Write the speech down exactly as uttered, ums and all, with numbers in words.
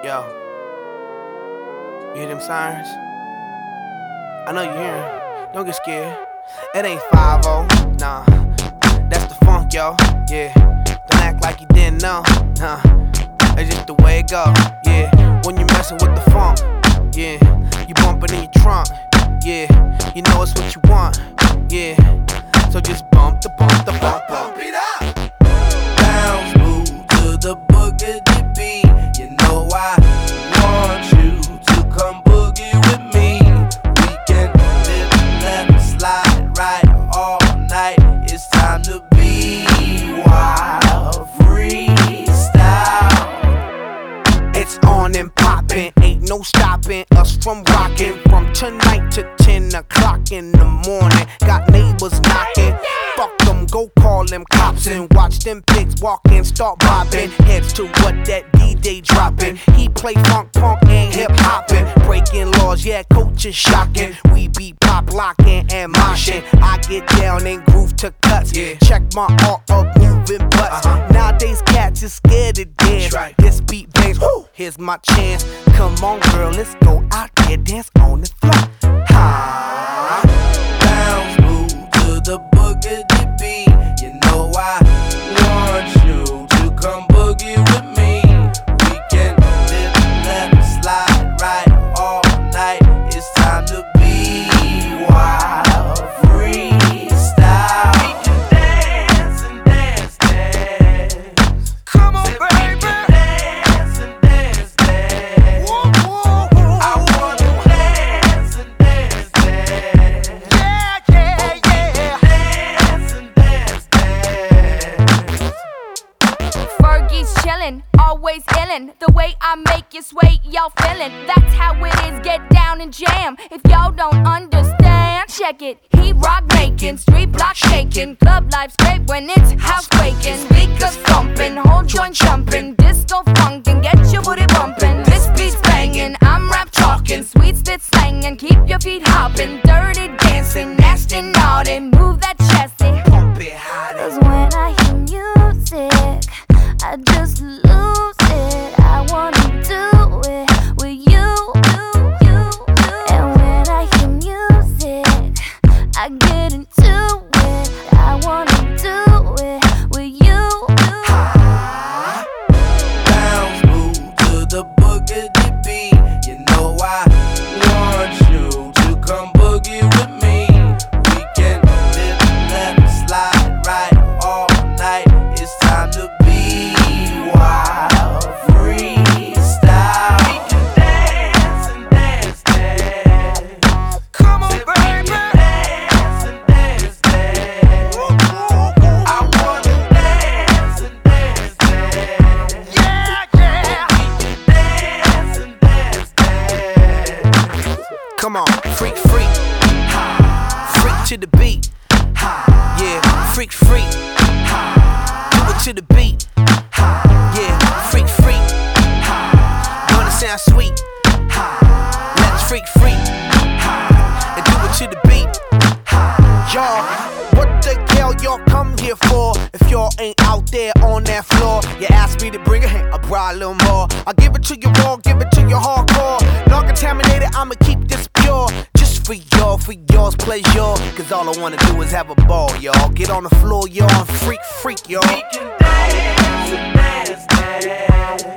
Yo, you hear them sirens? I know you hear 'em. Don't get scared. It ain't five oh, nah. That's the funk, yo. Yeah. Don't act like you didn't know. Nah. It's just the way it go. Yeah. When you messin' with the funk, yeah. You bumpin' in your trunk, yeah. You know it's what you want, yeah. So just bump the bump the bump, bump it up. Bounce, move to the boogie beat. You know I want you to come boogie with me. We can live left, slide right all night. It's time to be wild, freestyle. It's on and poppin', ain't no stopping us from rockin'. From tonight to ten o'clock in the morning. Got neighbors knocking. Fuck them, go call them cops and watch them pigs walk in, start bobbing. Heads to what that D J dropping. He play funk, punk, and hip hopping. Breaking laws, yeah, coach is shocking. We be pop locking and moshing. I get down and groove to cuts. Yeah. Check my art of moving butts. Uh-huh. Nowadays cats is scared to dance. Right. This beat bangs, whoo, here's my chance. Come on, girl, let's go out there, dance on the floor. Ha. Bounce, move to the boogie beat. You know I want you to come boogie with me. We can live left, slide right all night. It's time to be wild, freestyle. We can dance and dance, dance. Come on, Said we baby. can dance and dance, dance. Woo, woo, woo. I wanna dance and dance, dance. Yeah, yeah, yeah. Dance and dance, dance. Fergie's chillin', always illin'. The way I make you sway, y'all feelin'. That's how it is, get down and jam. If y'all don't understand, check it. He rock making, street block shaking. Club life's great when it's house quaking. Speakers thumping, whole joint jumping. Disco funkin', get your booty bumpin'. This beat's bangin', I'm rap talking. Sweet spit slangin', keep your feet hoppin'. Dirty dancing, nasty naughty. Move that chesty. Pump it high. Cause when I hear music, I just lose it. I wanna do it with you. And when I hear music, I get into it. I wanna do it with you. Bounce, move to the boogie beat. You know I want you to come boogie with me. We can live left, slide right all night. It's time to be wild, freestyle. We can dance and dance, dance. Come on, Said we baby. can dance and dance, dance. Woo, woo, woo. I wanna dance and dance, dance. Yeah, yeah. Dance and dance, dance. Come on, freak, freak. Freak to the beat. Yeah, freak, freak. Do it to the beat. Yeah, freak, freak. Wanna sound sweet? Let's freak, freak. And do it to the beat. Y'all, what the hell y'all come here for? If y'all ain't out there on that floor, you ask me to bring it, hey, I brought a little more. I give it to you raw, give it to you hardcore. Non-contaminated, I'ma keep this pure. Just for y'all, for y'all's pleasure. Cause all I wanna do is have a ball, y'all. Get on the floor, y'all, and freak, freak, y'all. We can dance and dance, dance.